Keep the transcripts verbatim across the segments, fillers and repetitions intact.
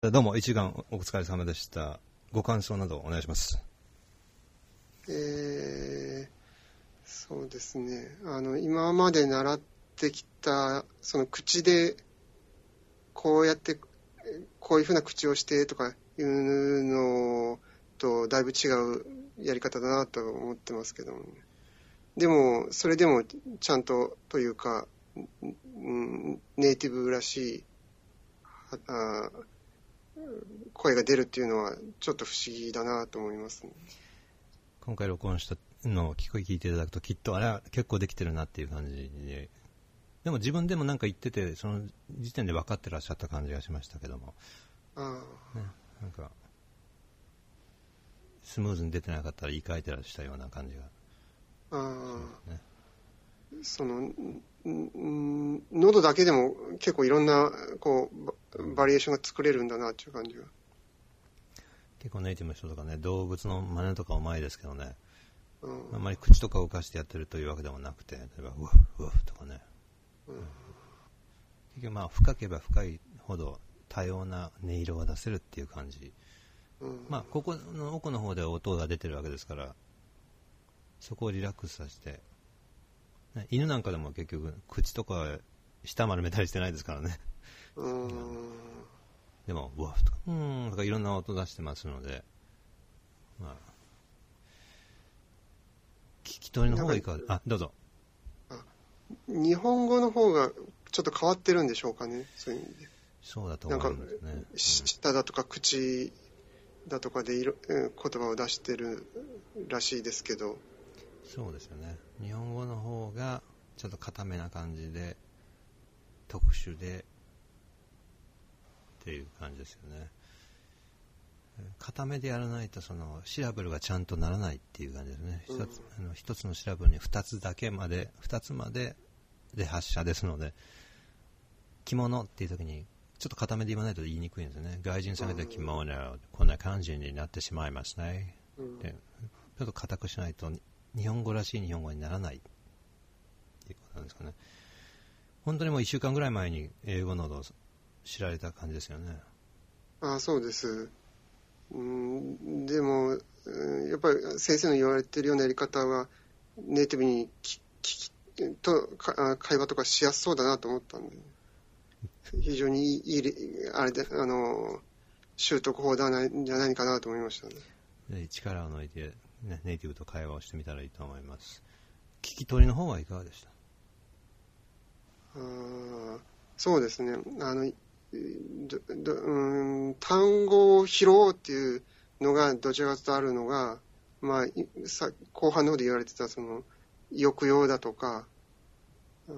どうもいちじかんお疲れ様でした。ご感想などお願いします。 えー、そうですね、あの今まで習ってきたその口でこうやってこういうふうな口をしてとかいうのとだいぶ違うやり方だなと思ってますけども、ね、でもそれでもちゃんとというか、うん、ネイティブらしいあ声が出るっていうのはちょっと不思議だなと思います、ね、 今回録音したのを聞いていただくときっとあれは結構できてるなっていう感じで、でも自分でもなんか言っててその時点で分かってらっしゃった感じがしましたけども、 あ、 ね、なんかスムーズに出てなかったら言い換えてらっしゃったような感じが、 あ、 ね、 そのん喉だけでも結構いろんなこうバリエーションが作れるんだなっていう感じが。 結構ネイティブの人とかね、動物の真似とかうまいですけどね、 うん、 あんまり口とか動かしてやってるというわけでもなくて、例えばウフウフとかね、うん、結局まあ深ければ深いほど多様な音色が出せるっていう感じ、うん、まあここの奥の方で音が出てるわけですから、そこをリラックスさせて、ね、犬なんかでも結局口とか舌丸めたりしてないですからね、うん、でもウワフとかうーんとかいろんな音出してますので、まあ聞き取りの方がいいか。あ、どうぞ。 あ、日本語の方がちょっと変わってるんでしょうかね、そういう意味で。 そうだと思うんですね。 なんか舌だとか口だとかでいろ言葉を出してるらしいですけど。 そうですよね。日本語の方がちょっと固めな感じで特殊でっていう感じですよね。固めでやらないとそのシラブルがちゃんとならないっていう感じですね。一つ、うん、あの一つのシラブルに二つだけまで二つまでで発射ですので、着物っていう時にちょっと固めで言わないと言いにくいんですよね。外人さんが着物、うん、こんな感じになってしまいますね、うん、でちょっと固くしないと日本語らしい日本語にならないっていうことなんですかね。本当にもういっしゅうかんぐらい前に英語など知られた感じですよね。 ああ、そうです。うん、でもやっぱり先生の言われてるようなやり方はネイティブにききと会話とかしやすそうだなと思ったんで、非常にいいあれであの習得法ではないんじゃないかなと思いましたね。 力を抜いて、ね、ネイティブと会話をしてみたらいいと思います。聞き取りの方はいかがでした？ あ、そうですね、あのどどうん、単語を拾おうっていうのがどちらかというとあるのが、まあ、さ後半の方で言われてたその抑揚だとか、うん、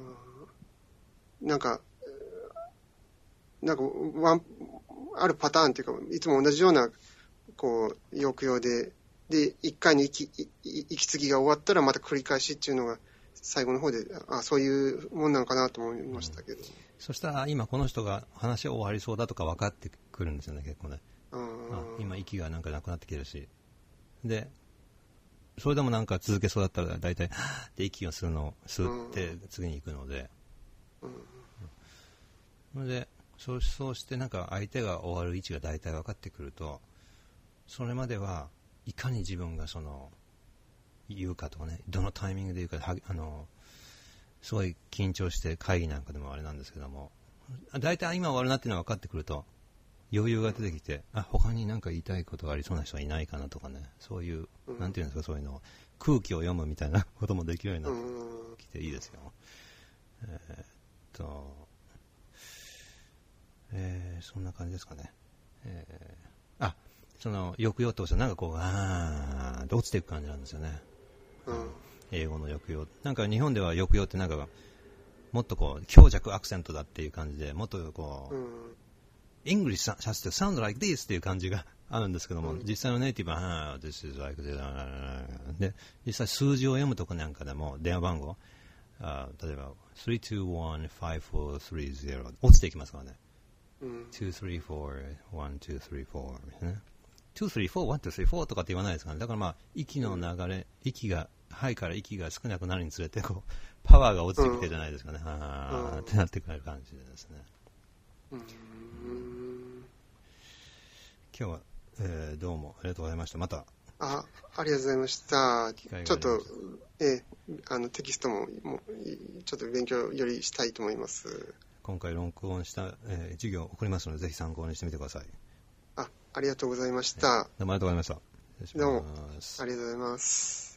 なんかなんかワンあるパターンっていうかいつも同じようなこう抑揚でで一回の息息継ぎが終わったらまた繰り返しっていうのが最後の方で、あ、そういうもんなのかなと思いましたけど、うん、 そしたら今この人が話終わりそうだとか分かってくるんですよね、結構ね。ああ、今息がなんかなくなってきてるし、でそれでもなんか続けそうだったら大体で息をするのを吸って次に行くので、うんうん、でそう、そうしてなんか相手が終わる位置が大体分かってくると、それまではいかに自分がその言うかとかね、どのタイミングで言うか、はあのすごい緊張して会議なんかでもあれなんですけども、大体今終わるなっていうのが分かってくると余裕が出てきて、あ、他に何か言いたいことがありそうな人はいないかなとかね、そういう、うん、なんていうんですか、そういうの空気を読むみたいなこともできるようになってきていいですよ。えー、っと、えー、そんな感じですかね。えー、あ、その抑揚ってことはなんかこうあーって落ちていく感じなんですよね。うん、英語の抑揚、なんか日本では抑揚ってなんかもっとこう強弱アクセントだっていう感じで、もっとこう、うん、English has to sound like this っていう感じがあるんですけども、うん、実際のネイティブは This is like this で、実際数字を読むとこなんかでも電話番号、あ、例えばスリーツーワンファイブフォースリーゼロ落ちていきますからね、うん、ツースリーフォーワンツースリーフォーですね、ツースリーフォーワンツースリーフォーとかって言わないですからね。だからまあ息の流れ、息が肺から息が少なくなるにつれてこうパワーが落ちてきてじゃないですかね、うん、あーってなってくる感じですね。うん、 今日は、えー、どうもありがとうございました。また。 あ、ありがとうございました。ちょっと、えー、あのテキストももちょっと勉強よりしたいと思います。 今回録音した、えー、授業を送りますので、ぜひ参考にしてみてください。 あ、ありがとうございました。 どうもありがとうございました。 どうもありがとうございます。